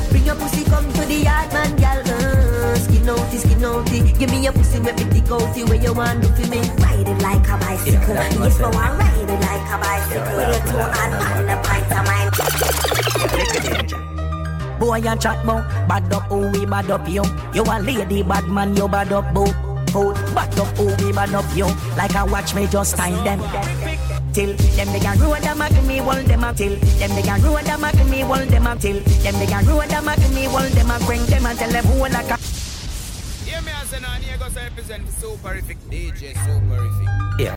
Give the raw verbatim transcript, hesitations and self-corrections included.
Bring your pussy come to the yard, man, girl. Uh, skin outy, skin outy. Give me your pussy, make me dig out you where you want to feel me. Ride it like a bicycle. Yes, no, I ride it like a bicycle. You're too hard, man, the pint of mine. Boy, you chat mo, bad up, oh, we bad up you. You a lady, bad man, you bad up, boo. Oh, bad up, oh, we bad up you. Like a watch me just time them. Till them they can road them at me, hold them up till them they can road them at me, hold them up till them they can road them at me, hold them up, bring them and tell them who like a. Yeah, me as an Aniego represent Superific D J Superific. Yeah.